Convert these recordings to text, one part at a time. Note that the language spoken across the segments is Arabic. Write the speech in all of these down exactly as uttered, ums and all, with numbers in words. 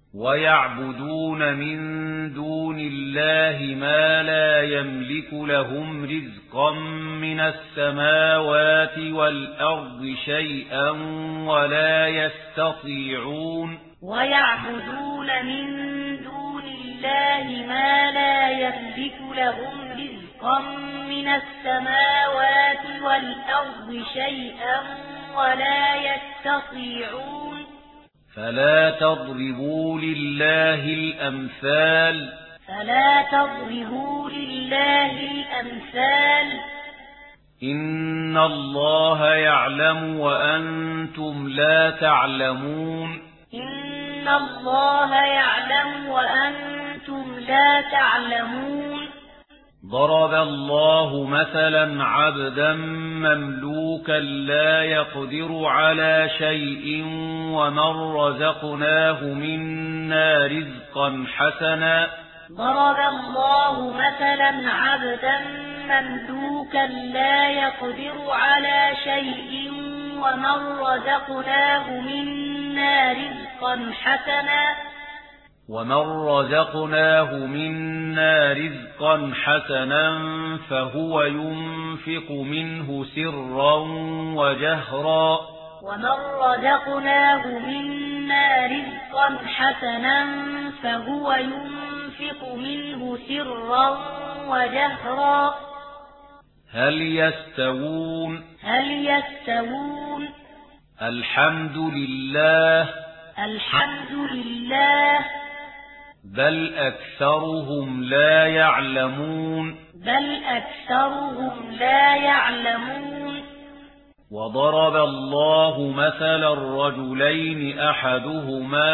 ويعبدون من دون الله ما لا يملك لهم رزقا من السماوات والأرض شيئا ولا يستطيعون ويعبدون من دون الله ما لا يملك لهم رزقا من السماوات والأرض شيئا ولا يستطيعون فلا تضربوا لله الأمثال فلا تضربوا لله الأمثال إن الله يعلم وأنتم لا تعلمون إن الله يعلم وأنتم لا تعلمون ضرب الله مثلا عبدا مملوكا لا يقدر على شيء ومن رزقناه منا رزقا حسنا ضرب الله مثلا عبدا مملوكا لا يقدر على شيء ومن رزقناه منا رزقا حسنا ومن رزقناه منا رزقا حسنا فهو ينفق منه سرا وجهرا ومن رزقناه منا رزقا حسنا فهو ينفق منه سرا وجهرا هل يستوون هل يستوون الحمد لله الحمد لله بل أكثرهم لا يعلمون بل أكثرهم لا يعلمون وضرب الله مثلا الرجلين أحدهما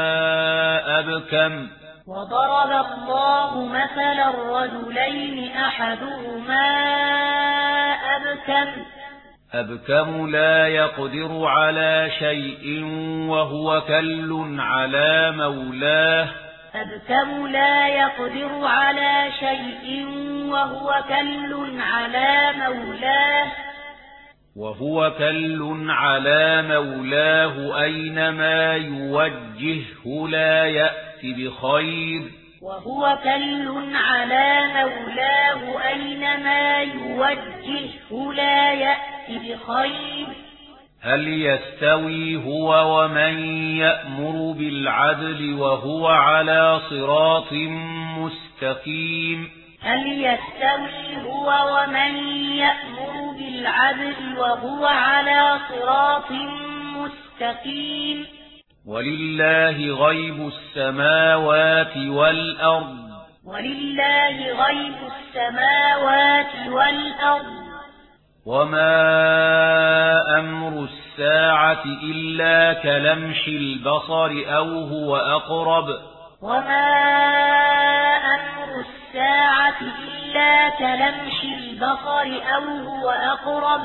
أبكم وضرب الله مثلا الرجلين أحدهما أبكم أبكم لا يقدر على شيء وهو كل على مولاه أبكم لا يقدر على شيء وهو كل على مولاه وهو كل على مولاه أينما يوجهه لا يأتي بخير وهو كل على مولاه أينما يوجهه لا يأتي بخير هل يستوي هو ومن يأمر بالعدل وهو على صراط مستقيم هل يستوي هو ومن يأمر بالعدل وهو على صراط مستقيم ولله غيب السماوات والأرض ولله غيب السماوات والأرض وما أمر الساعة إلا كلمح البصر أو هو أقرب وما أمر الساعة إلا كلمح البصر أو هو أقرب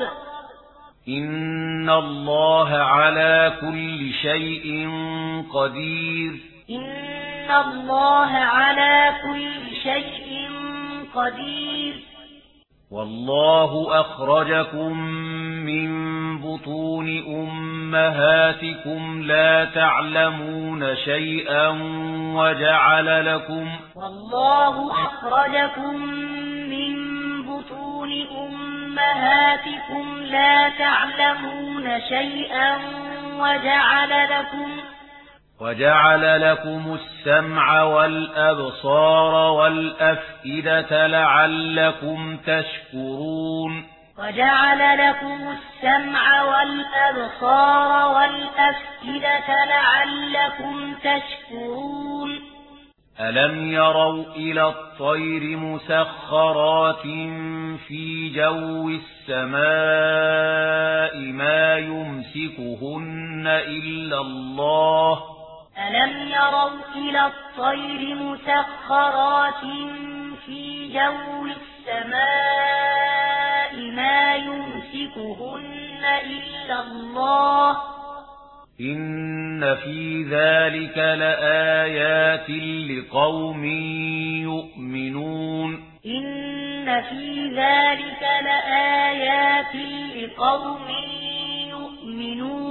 إن الله على كل شيء قدير إن الله على كل شيء قدير والله أخرجكم من بطون أمهاتكم لا تعلمون شيئا وجعل لكم والله أخرجكم من بطون أمهاتكم لا تعلمون شيئا وجعل لكم وجعل لكم السمع والأبصار والأفئدة لعلكم تشكرون وجعل لكم السمع والأبصار والأفئدة لعلكم تشكرون ألم يروا إلى الطير مسخرات في جو السماء ما يمسكهن إلا الله ألم يروا إلى الطير مسخرات في جو السماء ما يمسكهن إلا الله إن في ذلك لآيات لقوم يؤمنون إن في ذلك لآيات لقوم يؤمنون